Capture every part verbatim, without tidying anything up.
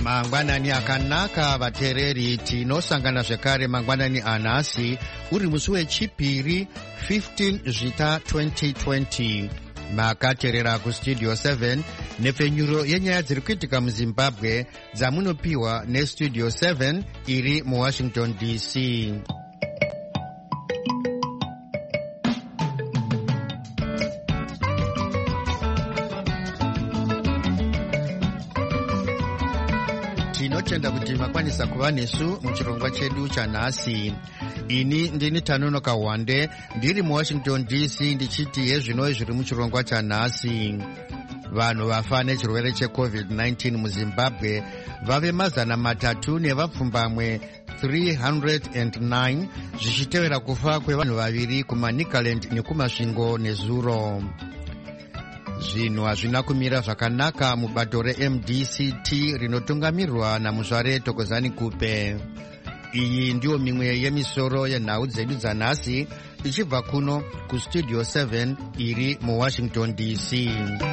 Mangwanani akanaka vatereri, tinosangana zvekare mangwanani anhasi uri musi wechipiri fifteen zvita twenty twenty. Makaterera kustudio seven nepfenyuro yenyaya dziri kuitika muZimbabwe dzamunopiwa nestudio seven iri muWashington D C. Tinotenda kuti makwanisa kuva nesu muchirongwa chedu chanhasi. Ini ndini Tanonoka Wande ndiri muWashington D C ndichiti yezvino zviri muchirongwa chanhasi. Vanhu vafa nechirwere checovid nineteen muZimbabwe vave mazana matatu nevapfumbamwe three hundred nine zvichitevera kufa kwevanhu vaviri kuManicaland nekumasvingo nezuro. Zvinhu hazvina kumira zvakanaka mubato reM D C T rinotungamirwa naMuzvare Thokozani Kupe. Iyi ndiyo mimwe yemisoro yenhau dzedu dzanhasi ichibva kuno kustudio seven iri muWashington D C.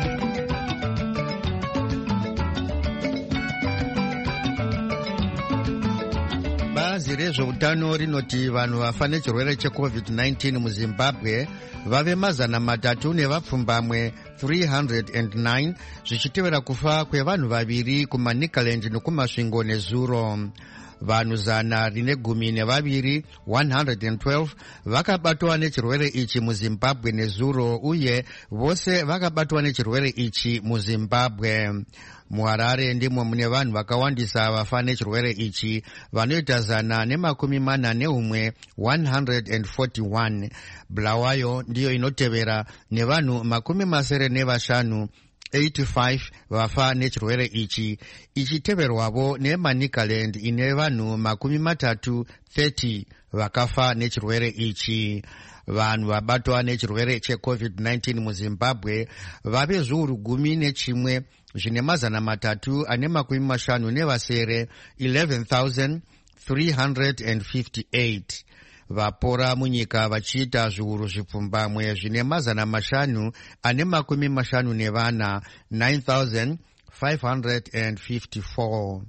Bazi rezveutano rinoti vanhu vafa nechirwere checovid nineteen muZimbabwe vave mazana matatu nevapfumbamwe three hundred nine zvichitevera kufa kwevanhu vaviri kuManicaland nekumasvingo nezuro. Vanhu zana rine gumi nevaviri one hundred twelve vakabatwa nechirwere ichi muZimbabwe nezuro, uye vose vakabatwa nechirwere ichi muZimbabwe. MuHarare ndimo mune vanhu vakawandisa vafa nechirwere ichi vanoita zana nemakumi mana neumwe one hundred forty-one. Bulawayo ndiyo inotevera nevanhu makumi masere nevashanu eighty-five vafa nechirwere ichi, ichiteverwavo neManicaland ine vanhu makumi matatu thirty vakafa nechirwere ichi. Vanhu vabatwa nechirwere checovid nineteen muZimbabwe vave zviuru gumi nechimwe zvine mazana matatu ane makumi mashanu nevasere eleven thousand three hundred fifty-eight. Vapora munyika vachiita zviuru zvipfumbamwe zvine mazana mashanu ane makumi mashanu nevana nine thousand five hundred fifty-four.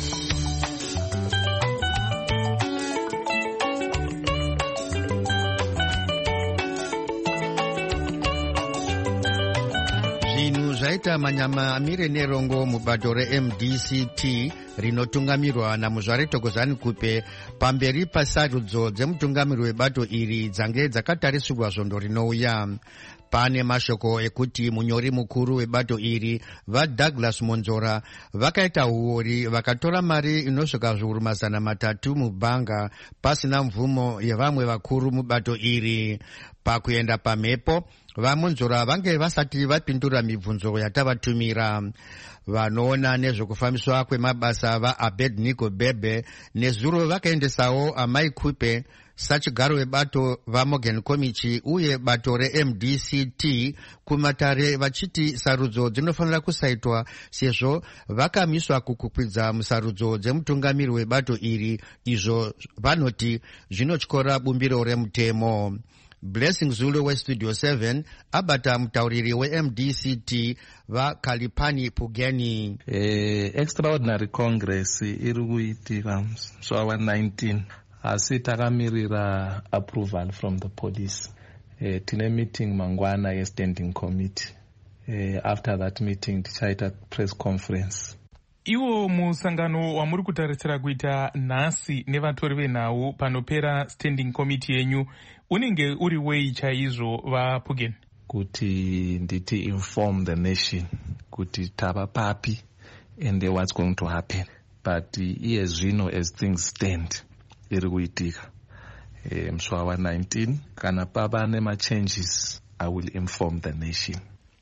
Zvinhu zvaita manyama amire nerongo mubato reM D C T rinotungamirwa naMuzvare Thokozani Kupe pamberi pasarudzo dzemutungamiri webato iri dzange dzakatarisirwa zvondo rinouya. Pane mashoko ekuti munyori mukuru webato iri vaDouglas Monzora vakaita huori vakatora mari inosvika zviuru mazana matatu mubhanga pasina mvumo yevamwe vakuru mubato iri. Pakuenda pamhepo, vaMonzora vange vasati vapindura mibvunzo yatavatumira. Vanoona nezvekufambiswa kwemabasa vaAbednego Bebe nezuro vakaendesawo amai Kupe sachigaro webato vaMorgan Komichi uye bato reM D C T kumatare vachiti sarudzo dzinofanira kusaitwa sezvo vakamiswa kukukwidza musarudzo dzemutungamiri webato iri, izvo vanoti zvinotyora bumbiro remutemo. Blessing Zulu westudio seven abata mutauriri weM D C T vaKalipani Pugeni. Eh, extraordinary congress iri kuitika mswa nineteen asi takamirira approval from the police. Eh, tine meeting mangwana ye-standing committee. Eh, after that meeting tichaita press conference. Iwo musangano wamuri kutarisira kuita nhasi nevatori venhau panopera standing committee yenyu unenge uri wei chaizvo vaPugeni? Kuti nditi inform the nation kuti tava papi and what's going to happen. But iye zvino as things stand iri kuitika e, mswa wa nineteen kana pava nema changes I will inform the nation.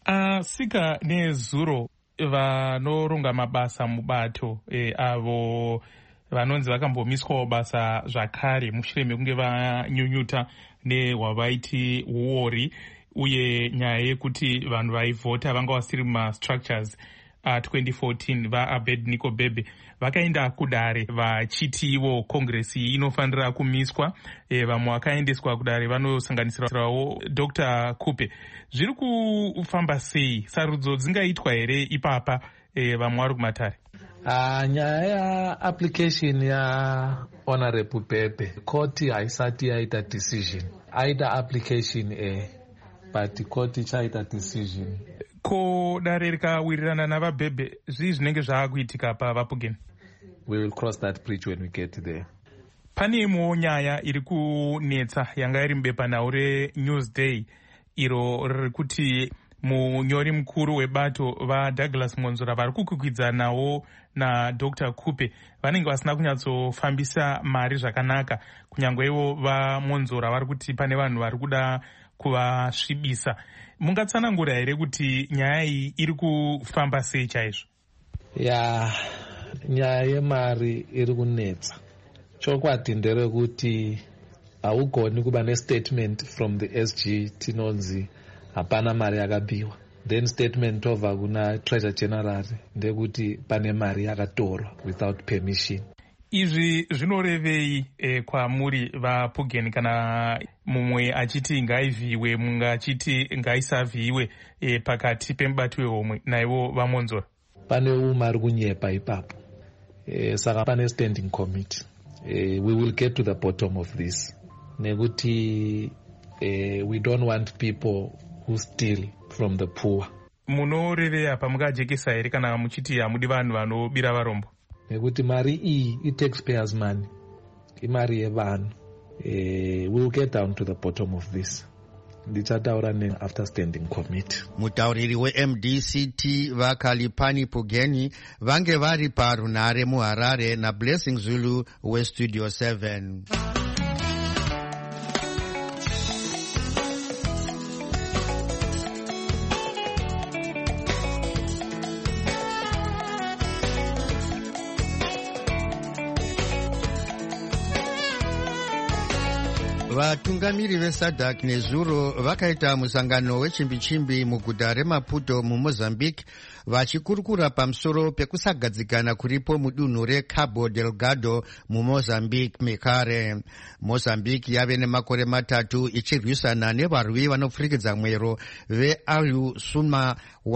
Asika nezuro vanoronga mabasa mubato e, avo vanonzi vakambomiswawo basa zvakare mushure mekunge vanyunyuta nehwavaiti huori uye nyaya yekuti vanhu vaivhota vanga vasiri mumastructures uh, twenty fourteen vaAbednego Bebe vakaenda kudare vachiti ivo kongresi inofanira kumiswa. E, vamwe vakaendeswa kudare vanosanganisirawo Doctor Kupe. Zviri kufamba sei? Sarudzo dzingaitwa here ipapa e, vamwe vari kumatare? Uh, nyaya yaapplication yahonorable Pepe, koti haisati yaita decision. Aita application eh, but koti chaita decision. Ko dare rikawirirana navaBhebhe, zvii zvinenge zvaakuitika pavaPugeni? We will cross that bridge when we get there. Pane imwewo nyaya iri kunetsa yanga iri mubepanhau reNewsday, iro riri kuti munyori mukuru webato vaDouglas Monzora vari kukwikwidzanawo naDr Kupe vanenge vasina kunyatsofambisa mari zvakanaka. Kunyangwewo vaMonzora vari kuti pane vanhu vari kuda kuvasvibisa. Mungatsanangura here kuti nyaya iyi iri kufamba sei chaizvo? Ya, nyaya yemari iri kunetsa. Chokwadi nderekuti haugoni kuva nestatement from the S G tinonzi hapana mari yakabiwa, then statement over kuna treasurer general ndekuti pane mari yakatorwa without permission. Izvi zvinorevei eh, kwamuri vaPugeni kana mumwe achiti ngaivhiwe mumwe achiti ngaisavhiwe eh, pakati pemubati wehomwe naivo vaMonzora? Pane umwe ari kunyepa ipapo, eh, saka pane standing committee. eh, we will get to the bottom of this nekuti eh, we don't want people who steal from the poor. Munorevei apa mukajekesa here kana muchiti hamudi vanhu vanobira varombo? Nekuti mari iyi i-taxpayers money, imari yevanhu. Eh, we will get down to the bottom of this. Ndichataura after standing committee. Mutauriri we-M D C T vaKhalipani Pugeni vange vari parunhare muHarare naBlessing Zulu weStudio seven. Vatungamiri veSADC nezuro vakaita musangano wechimbi-chimbi muguta reMaputo muMozambique vachikurukura pamusoro pekusagadzikana kuripo mudunhu reCabo Delgado muMozambique mekare. Mozambique yave nemakore matatu ichirwisana nevarwi vanopfurikidza mwero veAlu Suma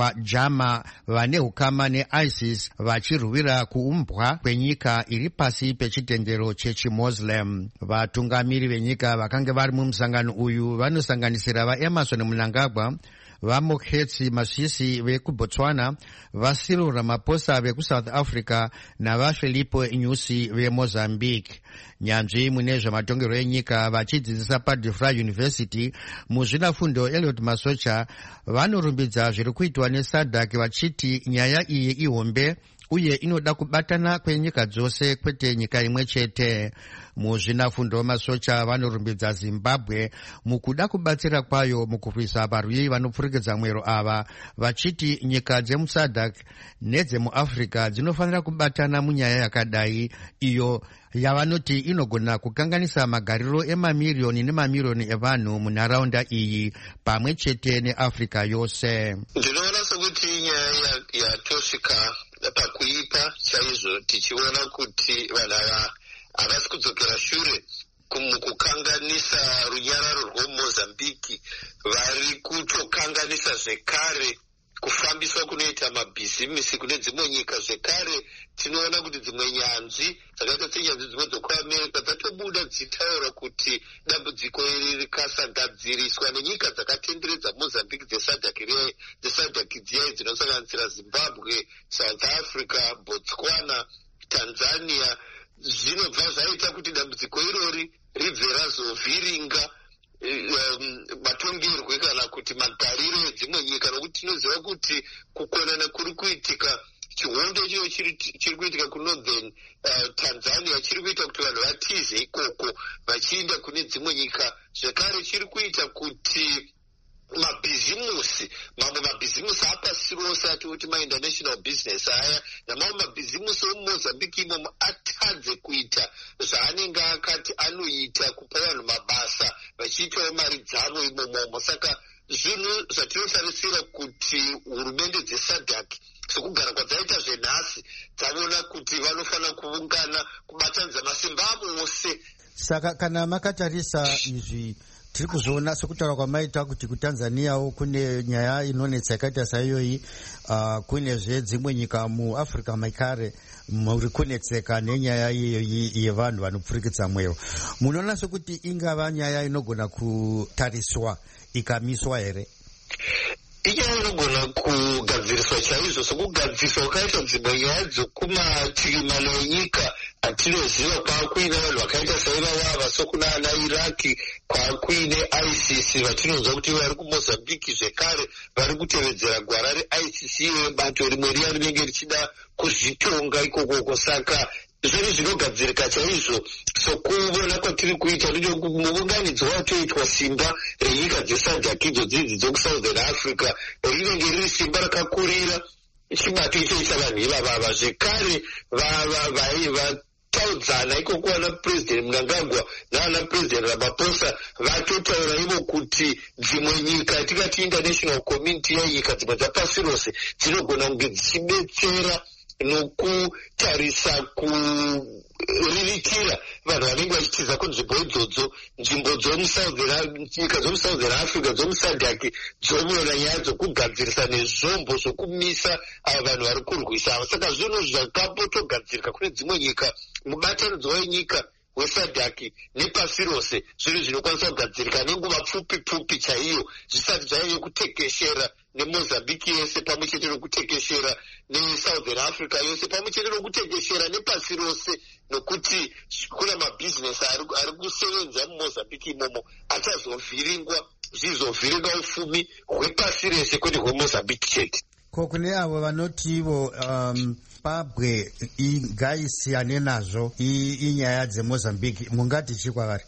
waJama vane hukama neISIS vachirwira kuumbwa kwenyika iri pasi pechitendero chechiMuslim. Vatungamiri venyika vakange vari mumusangano uyu vanosanganisira vaEmerson Mnangagwa, vaMokhetsi Masisi vekuBotswana, vaCyril Ramaphosa vekuSouth Africa navaFilipo Nyusi veMozambique. Nyanzvi mune zvematongerwo enyika vachidzidzisa paDifra University muzvinafundo Elliot Masocha vanorumbidza zviri kuitwa neSADC vachiti nyaya iyi ihombe uye inoda kubatana kwenyika dzose kwete nyika imwe chete. Muzvinafundo Masocha vanorumbidza Zimbabwe mukuda kubatsira kwayo mukurwisa varwi vanopfurikidza mwero ava vachiti nyika dzemuSADC nedzemuAfrica dzinofanira kubatana munyaya yakadai iyo yavanoti inogona kukanganisa magariro emamiriyoni nemamiriyoni evanhu munharaunda iyi pamwe chete neAfrica yose. Ndinoona sokuti nyaya yatosvika pakuipa chaizvo, tichiona kuti vanhu ava havasi kudzokera shure mukukanganisa runyararo rwoMozambique, vari kutokanganisa zvekare kufambiswa kunoita mabhizimisi kune dzimwe nyika. Zvekare tinoona kuti dzimwe nyanzvi dzakaita senyanzvi dzimwe dzekuAmerica dzatobuda dzichitaura kuti dambudziko iri rikasagadziriswa nenyika dzakatenderedza Mozambique dzeSADC dziyai dzinosanganisira Zimbabwe, South Africa, Botswana, Tanzania, zvinobva zvaita kuti dambudziko irori ribve razovhiringa um, matongerwe kana kuti magariro edzimwe nyika, nokuti tinoziva kuti kukonana kuri kuitika, chihondo chino chiri kuitika kunorthern uh, Tanzania chiri kuita kuti vanhu vatize ikoko vachienda kune dzimwe nyika. Zvekare chiri kuita kuti mabhizimusi, mamwe mabhizimusi apasi rose atikuti ma-international business aya, namamwe mabhizimusi omuMozambique imomo atadze kuita zvaanenge akati anoita, kupa vanhu mabasa vachiitawo mari dzavo imomomo. Saka zvinhu zvatinotarisira kuti hurumende dzeSADC sokugara kwadzaita zvenhasi dzavona kuti vanofanira kuungana kubatanidza masimba avo ose. Saka kana makatarisa izvi tiri kuzoona sekutaura kwamaita kuti kutanzaniawo kune nyaya inonetsa yakaita saiyoyi. Uh, kunezve dzimwe nyika muafrica maikare muri kunetseka nenyaya iyoyi yevanhu vanopfurikidza mweyo. Munoona sekuti ingava nyaya inogona kutariswa ikamiswa here? Inyaya inogona kugadziriswa chaizvo, sokugadziriswa kwakaita dzimwe nyaya dzokumativi mana enyika atinoziva. Kwakuine vanhu vakaita saivavava sokunana Iraki, kwakuine ISIS vatinonzwa kuti vari kuMozambique zvekare vari kutevedzera gwara reISIS iwe bato rimwe riya rinenge richida kuzvitonga ikokoko. Saka zvinhu zvinogadzirika chaizvo sokuona kwatiri kuita muunganidzo watoitwa simba renyika dzesadhak idzo dzidzi dzokusouthern Africa rinenge riri simba rakakurira chibato icho chavanhu ivavava. Zvekare vataudzana ikoko vana president Mnangagwa navana president Ramaphosa vatotaura ivo kuti dzimwe nyika tingati international community yenyika dzimwe dzapasi rose dzinogona kunge dzichidetsera nokutarisa kuririkira vanhu vanenge vachitiza kunzvimbo idzodzo, nzvimbo nyika dzomusouthern Africa dzomusadhaki dzomuona nyaya dzokugadzirisa nezvombo zvokumisa ava vanhu vari kurwisa ava. Saka zvinhu zvakapotogadzirika kune dzimwe nyika, mubatanidzo wenyika wesadhaki nepasi rose, zvinhu zvinokwanisa kugadzirika nenguva pfupi pfupi chaiyo zvisati zvaive kutekeshera neMozambique yese pamwe chete nokutekeshera neSouthern Africa yose pamwe chete nokutekeshera nepasi rose, nokuti kuna mabhizinesi ari kusevenza muMozambique imomo achazovhiringwa zvizovhiringa ufumi hwepasi rese kwete hweMozambique chete. Ko kune avo vanoti ivo um, Zimbabwe ngaisiyane nazvo inyaya dzeMozambique, mungati chi kwavari?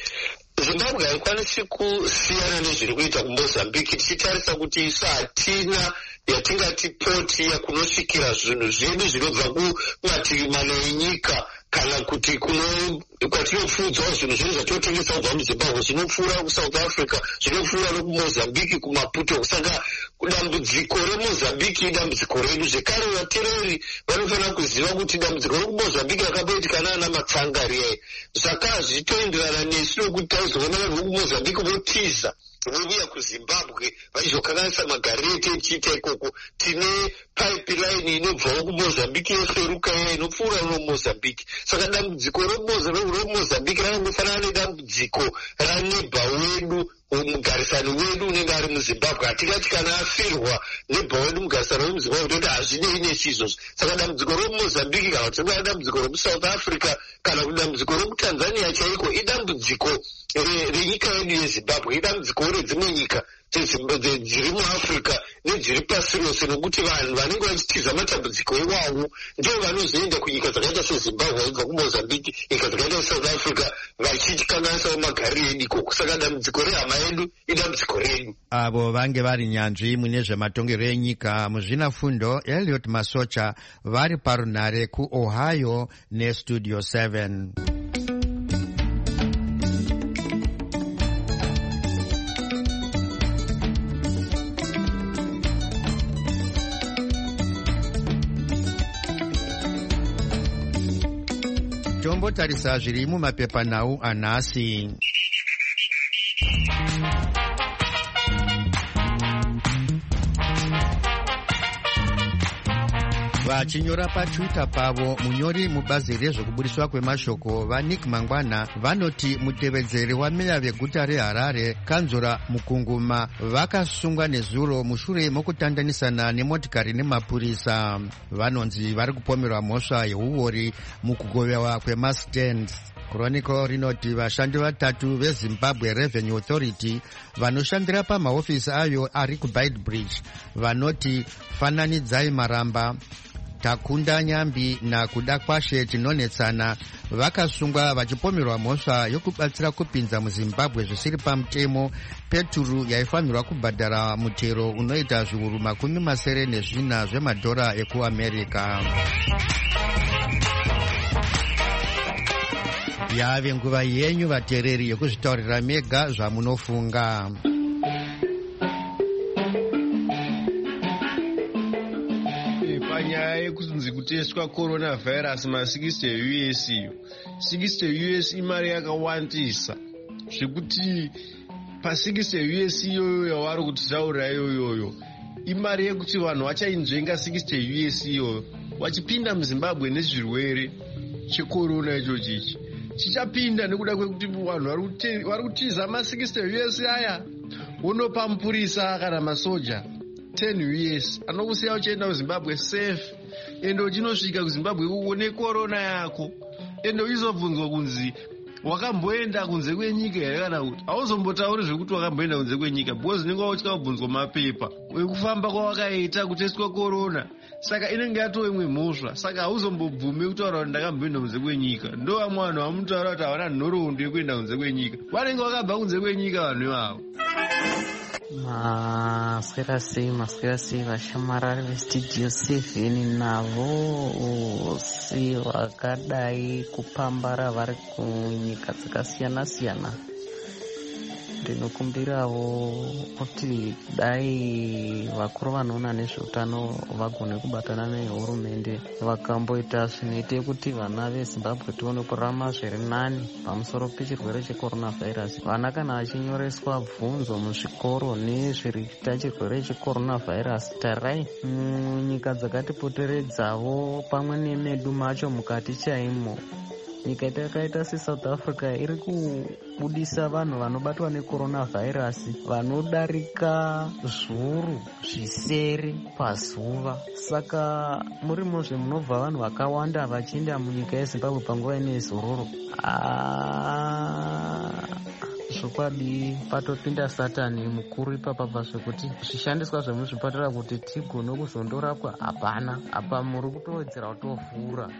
Zimbabwe haikwanisi kusiyana nezviri kuita kuMozambique tichitarisa kuti isu hatina yatingati poti yakunosvikira zvinhu zvedu zvinobva kumativi mana enyika, kana kuti kwatinopfuudzawo zvinhu zvedu zvatotengesa kubva muZimbabwe zvinopfuura kuSouth Africa, zvinopfuura nokuMozambique kuMaputo. Saka dambudziko reMozambique idambudziko redu. Zvekare vateereri vanofanira kuziva kuti dambudziko rekuMozambique rakaboitika naana Matsangari zvaka zvitoenderana nesu nokuti taizoona vanhu vokuMozambique votiza vovuya kuZimbabwe vachizokanganisa magareti echiita ikoko. Tine pipeline inobvawo kuMozambique yoferuka iya inopfuura noMozambique. Saka dambudziko reMozambique rakangofanana nedambudziko ranebha wedu mugarisani wedu unenge ari muZimbabwe. Hatingati kana afirwa nebha wedu mugarisani wemuZimbabwe toti hazvinei nechizvozvo. Saka dambudziko reMozambique kana kuti dambudziko remuSouth Africa kana kuti dambudziko remuTanzania chaiko idambudziko renyika yedu yeZimbabwe, idambudziko redzimwe nyika dziri muAfrica nedziri pasi rose, nokuti vanhu vanenge vachitiza matambudziko iwawo ndio vanozoenda kunyika dzakaita seZimbabwe vaibva kuMozambique, nyika dzakaita seSouth Africa vachikanganisawo magariro edu ikoko. Saka dambudziko rehama yedu idambudziko redu. Avo vange vari nyanzvi mune zvematongero enyika muzvinafundo Elliot Masocha vari parunhare kuOhio neStudio seven. Tombotarisa zviri mumapepanhau anhasi. Vachinyora paTwitter pavo, munyori mubazi rezvekubudiswa kwemashoko vaNick Mangwana vanoti mutevedzeri wameya veguta reHarare Kanzura Mukunguma vakasungwa nezuro mushure mokutandanisana nemotikari nemapurisa. Vanonzi vari kupomerwa mhosva yeuori mukugovewa kwemastands. Chronicle rinoti vashandi vatatu veZimbabwe Revenue Authority vanoshandira pamahofisi ayo ari kuBaitbridge vanoti fananidzai maramba, takunda nyambi nakuda kwashe tinonetsana vakasungwa vachipomerwa mhosva yokubatsira kupinza muZimbabwe zvisiri pamutemo peturu yaifanirwa kubhadhara mutero unoita zviuru makumi masere nezvina zvemadhora ekuAmerica. Yave nguva yenyu vateereri yokuzvitaurira mega zvamunofunga. Panyaya yekunzi kuteswa coronavirus masikisite U S iyo sikisite U S imari yakawandisa zvekuti pa-sixty U S iyoyo yavari kutitaurira iyoyoyo imari yekuti vanhu vachainzvenga sixty U S iyoyo vachipinda muzimbabwe nezvirwere chekorona ichochi ichi chichapinda nekuda kwekuti vanhu vari kutiza ma-sixty U S aya wonopa mupurisa kana masoja ten U S anokusiya uchienda kuzimbabwe safe ende uchinosvika kuzimbabwe uone korona yako ende uchizobvunzwa kunzi wakamboenda kunze kwenyika here kana kuti hauzombotauri zvekuti wakamboenda kunze kwenyika because unenge wautywa kubvunzwa mapepa ekufamba kwawakaita kutesitwa korona saka inenge yatova imwe mhosva saka hauzombobvume kutaura kuti ndakamboenda kunze kwenyika ndo vamwe vanhu vamunotaura kuti havana nhoroondo yekuenda kunze kwenyika vanenge vakabva kunze kwenyika vanhu ivavo. Maswera sei maswera sei vashamarari vestudio seven navo si vakadai kupambara vari kunyika dzakasiyana siyana. Ndinokumbirawo kuti dai vakuru vanoona nezveutano vagone kubatana nehurumende vakamboita zvinoite kuti vana vezimbabwe tione kurarama zviri nani pamusoro pechirwere checoronavhairasi. Vana kana vachinyoreswa bvunzo muzvikoro nezviri kuita chirwere checoronavhairasi, tarai munyika dzakatipoteredzawo pamwe nemedu macho mukati chaimo, nyika yakaita seSouth Africa iri kubudisa vanhu vanobatwa necoronavhairasi vanodarika zviuru zvisere pazuva. Saka murimozve munobva vanhu vakawanda vachienda munyika yeZimbabwe panguva ine zororo. Zvokwadi patopinda satani mukuru ipapa zvekuti zvishandiswa zvemuzvipatara kuti tigone kuzondorapwa hapana, apa muri kutowedzera kutofura.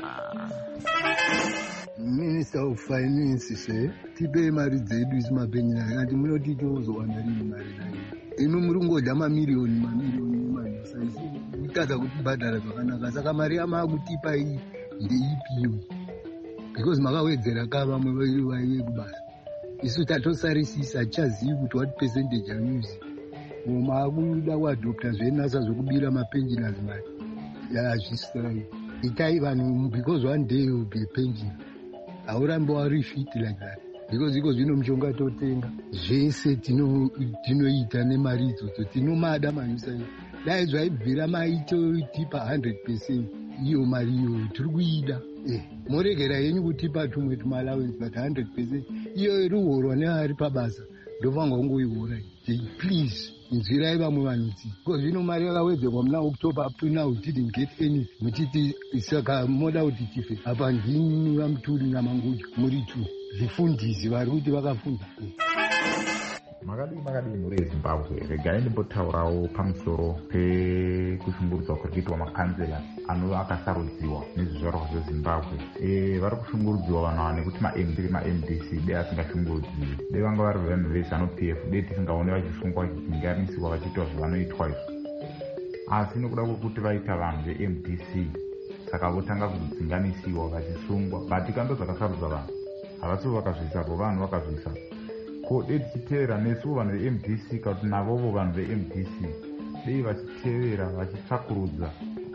Minister of Finance se tipe mari dzedu isi mapenzi akati munoti tozowana rini mari nayo ino muri kungodya mamiliyoni mamiliyoni manisa isi kutadza kutibhadhara zvakanaka. Saka mari yamakutipa iyi ndeipiwe because makawedzera ka vamwe vairi vaiye kubasa isu tatosarisisa chazivi kuti what percentage amusi makuda kuadopta zvenasa zvokubira mapensioners mari yazvisai itai vanhu because one day will be pension haurambo wari fit like that because iko zvino mushonga totenga zvese tinoita nemari idzodzo tinomada manyusa dai zvaibvira maitotipa one hundred percent iyo mari iyo tiri kuida eh moregera yenyu kutipa tumwe tumalawens but one hundred percent iyo iruhorwa neari pabasa ndovanga kungoihora please inzwirai vamwe vanhuti because zvino mari yakawedzerwa muna October up to now we didn't get anything. Muchiti saka moda kuti tife apa ndini vamuturi namanguja muri tu zvifundisi vari kuti vakafunda. Makadii makadii muri yeZimbabwe, regai ndimbotaurawo pamusoro pekushungurudzwa kuri kuitwa makanzela anova akasarudziwa nezvizvarwa zveZimbabwe. E, vari kushungurudziwa vanhu ava nekuti ma-M D ma-M D C dei asingashungurudziwi, dei vanga vari vanhu veZANU-P F, dei tisingaone vachisungwa vachidzinganisiwa vachiitwa zvavanoitwa izvo. Asi nokuda kwokuti vaita vanhu ve-M D C saka votanga kudzinganisiwa vachisungwa, but kando dzakasarudza vanhu havasi vakazvisa vo vanhu vakazvisa ko dei tichiteera nesu vanhu ve-M D C kuti navovo vanhu ve-M D C dei vachiteera vachitsvakurudza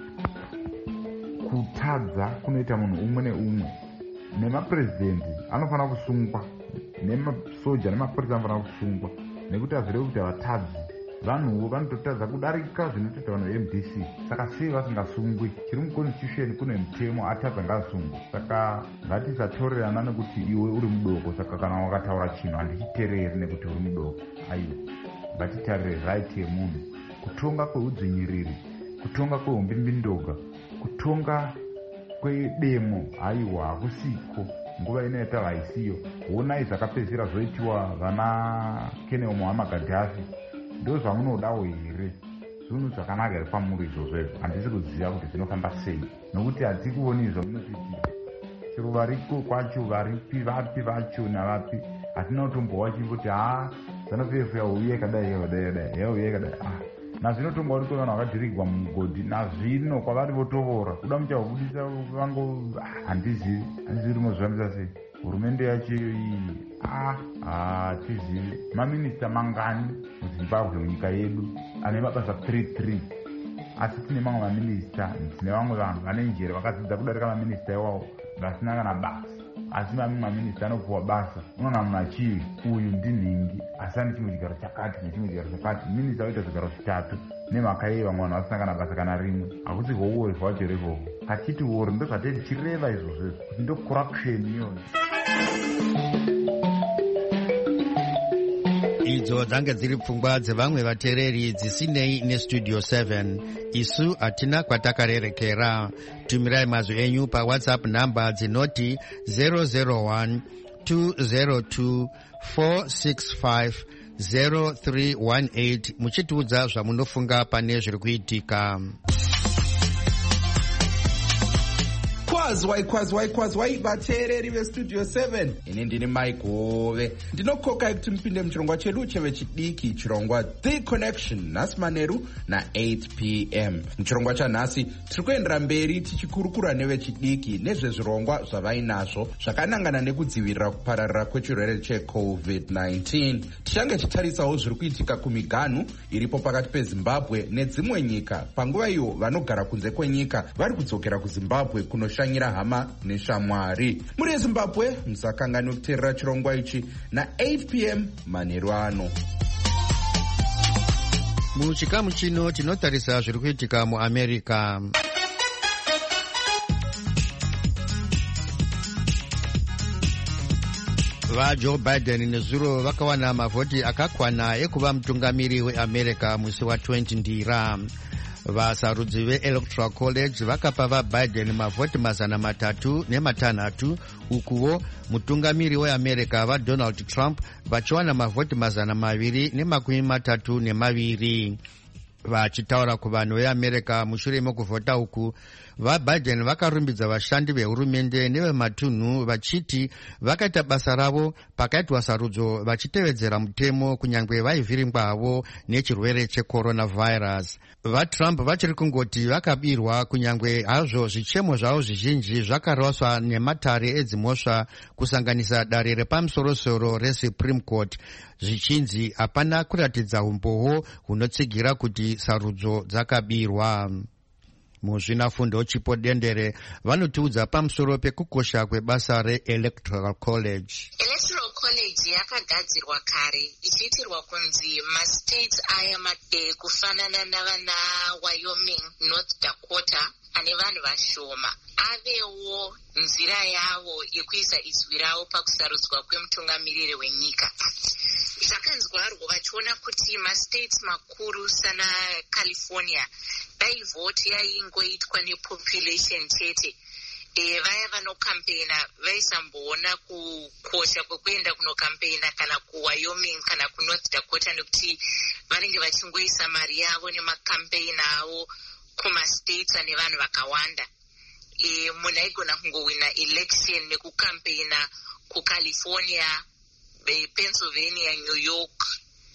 kutadza kunoita munhu umwe neumwe. Nemapurezidendi anofanira kusungwa, nemasoja nemapurisa anofanira kusungwa nekuti hazvirevi kuti havatadzi. Vanhuwo vanototadza kudarika zvinotoita vanhu ve-M D C, saka sei vasingasungwi? Chiri muconstitution kune mutemo atadza ngaasungwe. Saka ngatisatorerana nekuti iwe uri mudoko, saka kana wakataura chinhu handichiteereri nekuti uri mudoko. Aiwa, ngatitarire right yemunhu, kutonga kweudzinyiriri, kutonga kwehumbimbindoga, kutonga kwedemo, aiwa hakusiko. Nguva ino yatava isiyo. Honai zvakapedzisira zvoitiwa vana Keneo Muammar Gaddafi. Ndo zvamunodawo here? Zvinhu zvakanaka here pamuri izvozvo izvo? Handisi kuziva kuti zvinofamba sei, nokuti hatikuoni zvamunotiti chero variko kwacho varipi vapi vacho navapi hatina kutombowa chimboti ha ZANU-P F yauya kadai yakadai yauya kadai. Ah, nazvinotonga uriko vanhu vakadhirigwa mugodhi, nazvino kwavari votovora kuda muchavabudisa vango handizivi handizivi rimo zvifambisa sei. Hurumende yacho iyi ah hatizivi maminista mangani muZimbabwe munyika yedu ane mabasa three three, asi tine mamwe maminista, tine vamwe vanhu vane njere vakadzidza kudarika maminista iwawo vasina kana basa. asi mamwe maminista anopuwa basa unoona munhu achiri uyu ndinhingi asi ane chimwe chigaro chakati nechimwe chigaro chakati. Minista oita zvigaro zvitatu nemhaka yei vamwe vanhu vasisangana basa kana rimwe. Hakusi houwo zvacho revovo achiti wori ndo zvatei tichireva izvozvo kuti ndo corruption iyona. Idzo dzange dziri pfungwa dzevamwe vateereri dzisinei nestudio seven. Isu hatina kwatakarerekera. Tumirai mazwi enyu pawhatsapp namba dzinoti zero zero one two zero two four six five zero three one eight muchitiudza zvamunofunga pane zviri kuitika. kwazwai kwazwai kwazwai vateereri vestudio seven. ini ndini Mike Hove ndinokokai kuti mupinde muchirongwa chedu chevechidiki, chirongwa The Connection, nhasi manheru na-eight p m. muchirongwa chanhasi tiri kuendera mberi tichikurukura nevechidiki nezvezvirongwa zvavainazvo zvakanangana nekudzivirira kupararira kwechirwere checovid nineteen. tichange tichitarisawo zviri kuitika kumiganhu iripo pakati pezimbabwe nedzimwe nyika, panguva iyo vanogara kunze kwenyika vari kudzokera kuzimbabwe kunoshanyira hama neshamwari. muri Zimbabwe musakanganwe kuteerera chirongwa ichi na-eight p m manheru ano. Muchikamu chino tinotarisa zviri kuitika muAmerica. vaJoe Biden nezuro vakawana mavhoti akakwana ekuva mutungamiri weAmerica musi wa twenty ndira. vasarudzi veElectoral College vakapa vaBiden mavhoti mazana matatu nematanhatu, ukuwo mutungamiri weAmerica vaDonald Trump vachiwana mavhoti mazana maviri nemakumi matatu nemaviri. vachitaura kuvanhu veAmerica mushure mekuvhota uku, vaBiden vakarumbidza vashandi vehurumende nevematunhu vachiti vakaita basa ravo pakaitwa sarudzo vachitevedzera mutemo kunyange vaivhiringwavo nechirwere checoronavirus. vaTrump vachiri kungoti vakabirwa kunyange hazvo zvichemo zvavo zvizhinji zvakaraswa nematare edzimhosva kusanganisa dare repamusorosoro reSupreme Court zvichinzi hapana kuratidza umbowo hunotsigira kuti sarudzo dzakabirwa. muzvinafundo chipo dendere vanotiudza pamusoro pekukosha kwebasa reElectoral College. Electoral College yakagadzirwa kare ichiitirwa kunzi mastates aya made kufanana navana Wyoming, North Dakota ane vanhu vashoma avewo nzira yavo yekuisa izwi ravo pakusarudzwa kwemutungamiriri wenyika. zvakanzwarwa vachiona kuti mastates makuru sana California dai vhoti yaingoitwa nepopulation chete, e, vaya vanokampena vaisamboona kukosha kwekuenda kunokampena kana kuWyoming kana kuNorth Dakota nekuti vanenge vachingoisa mari yavo nemakampeni avo kumastates ane vanhu vakawanda. E, munhu aigona kungowina election nekukampena kuCalifornia, Pennsylvania, New York,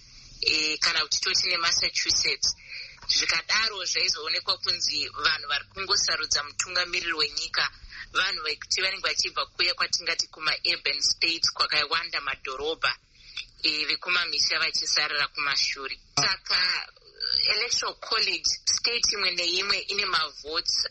e, kana kuti toti neMassachusetts. zvikadaro zvaizoonekwa kunzi vanhu vari kungosarudza mutungamiriri wenyika vanhu vekuti vanenge vachibva kuya kwatingati kumaurban states kwakawanda madhorobha, e, vekumamisha vachisarira kumashure. Saka Electoral College state imwe neimwe ine mavotes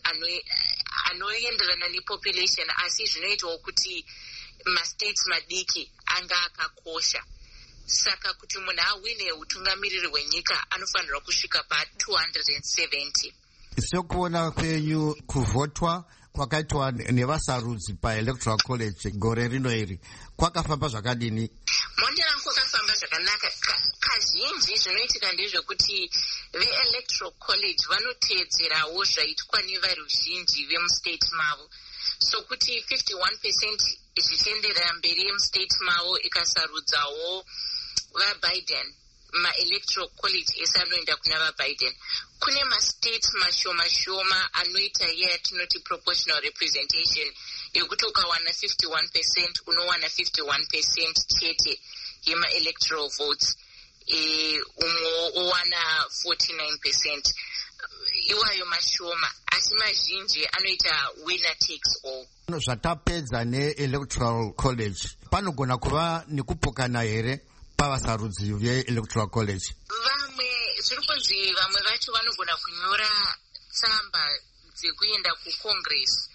anoenderana ano nepopulation, asi zvinoitawo kuti mastates madiki anga akakosha. Saka kuti munhu awine utungamiriri wenyika anofanirwa kusvika pa two hundred seventy. Sekuona kwenyu kuvhotwa kwakaitwa nevasarudzi paElectoral College gore rino iri kwakafamba zvakadini? Monde rangu kwakafamba zvakanaka. Kazhinji zvinoitika ndezvekuti veElectoral College vanoteedzerawo zvaitwa nevaruzhinji vemustate mavo, so kuti fifty-one percent zvichienderera mberi yemustate mavo ikasarudzawo vaBiden, maElectoral College ese anoenda kuna vaBiden. Kune mastates mashoma shoma anoita iya yatinoti proportional representation, yekuti ukawana fifty-one percent unowana fifty-one percent chete yemaelectoral votes, e, umwe owana forty-nine percent. Iwayo mashoma, asi mazhinji anoita winner takes all. Zvatapedza neElectoral College panogona kuva nekupokana here pavasarudzi veElectoral College? Vamwe zviri kunzi vamwe vacho vanogona kunyora tsamba dzekuenda kuCongress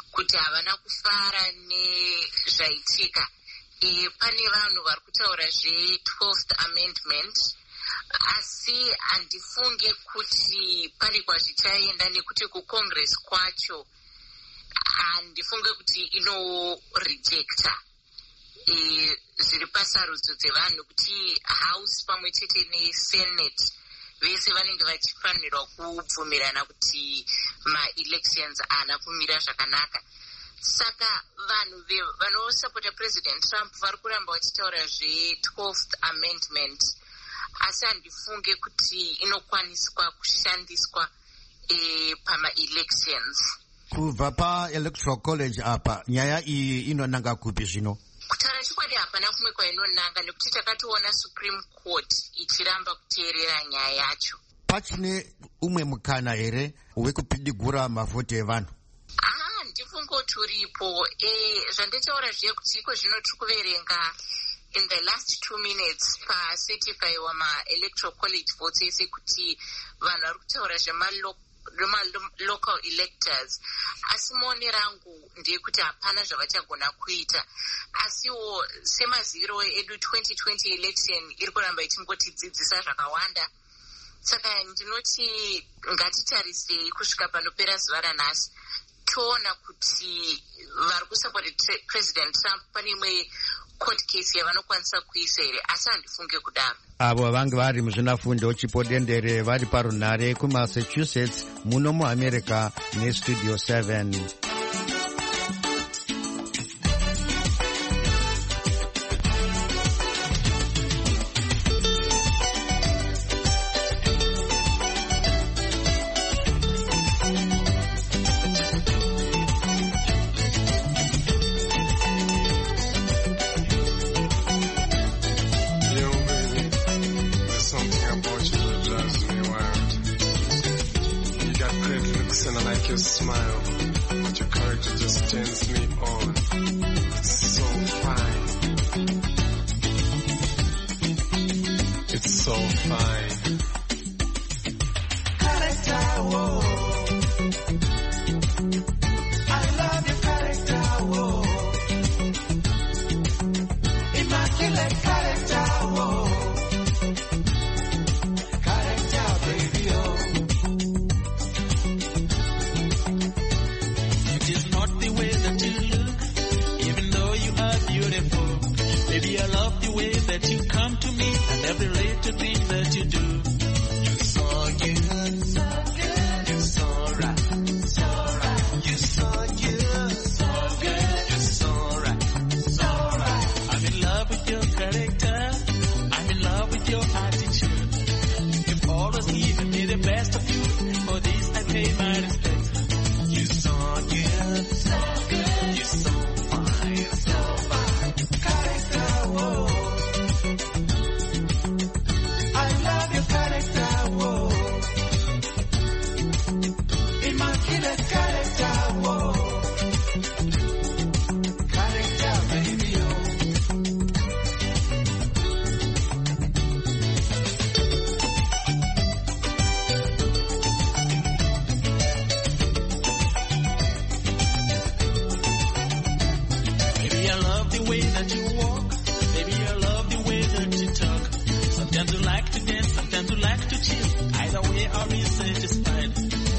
kuti havana kufara nezvaitika. E, pane vanhu vari kutaura zve-twelfth amendment, asi handifunge kuti pane kwazvichaenda nekuti kucongress kwacho handifunge kuti inorejecta e, zviri pasarudzo dzevanhu kuti house pamwe chete nesenate vese vanenge vachifanirwa kubvumirana kuti ma-elections haana kumira zvakanaka. Saka vanhu vanosapota president Trump vari kuramba vachitaura zve-twelfth amendment, asi handifunge kuti inokwaniswa kushandiswa e, pama-elections. Kubva pa-electoral college apa nyaya iyi inonanga kupi zvino? Kutaura chokwadi hapana kumwe kwainonanga, nekuti takatoona Supreme Court ichiramba kuteerera nyaya yacho. Pachine umwe mukana here wekupidigura mavhoti evanhu? Ah, ndifunga kuti uripo. E, zvandichaura zviye kuti iko zvino tiri kuverenga in the last two minutes pacertify wama-electoral college votes ese kuti vanhu vari kutaura zvema-local electors, asi muonero angu ndeyekuti hapana zvavachagona kuita. Asiwo semaziviro edu twenty twenty election iri kuramba ichimbotidzidzisa zvakawanda. Saka ndinoti ngatitarisei kusvika panopera zuva ranhasi toona kuti vari kusapota president Trump pane imwe court case yavanokwanisa kuisa here, asi handifunge kudaro. Avo vange vari muzvinafundo chipodendere vari parunhare kumassachusetts muno muamerica nestudio seven. Your smile, but your character just turns me on. It's so fine. It's so fine. Character, whoa. I love your character, whoa. Immaculate character, whoa. Character, baby, oh. Baby, I love the way that you come to me and every little thing that you do. You're so good, so good, you're so right, so right. You're so good, so good, you're so right, so right. I'm in love with your character, I'm in love with your attitude. You've always given me the best of you, for this I pay my respect. You're so good, so good, you're so fine, so fine. Whoa. I love your character, whoa. Immaculate character, whoa. Character, baby, oh. Baby, I love the way that you walk. Sometimes you like to dance, sometimes you like to chill. Either way, I'll be satisfied.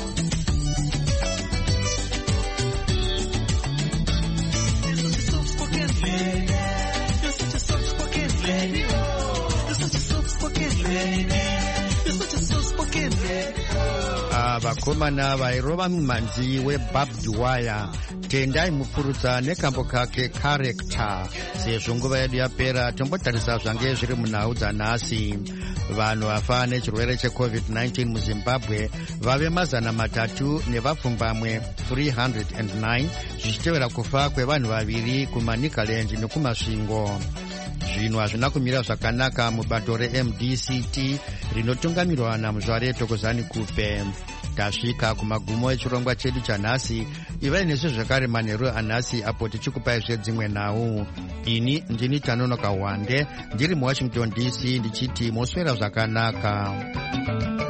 You're such a soft-spoken lady. You're such a soft-spoken lady. You're such a soft-spoken lady. You're such a soft-spoken lady. Vakomana vairova mumanzi webarbed wire tendai mupurutsa nekambo kake character. Sezvo nguva yedu yapera tombotarisa zvange zviri munhau dzanhasi. Vanhu vafa nechirwere checovid nineteen muzimbabwe vave mazana matatu nevapfumbamwe three hundred nine zvichitevera kufa kwevanhu vaviri kumanikaland nekumasvingo. Zvinhu hazvina kumira zvakanaka mubato re-M D C T rinotungamirwa namuzvare Thokozani Kupe. Tasvika kumagumo echirongwa chedu chanhasi. Ivai nesu zvakare manheru anhasi apo tichikupai zvedzimwe nhau. Ini ndini Tanonoka Wande ndiri muWashington D C ndichiti moswera zvakanaka.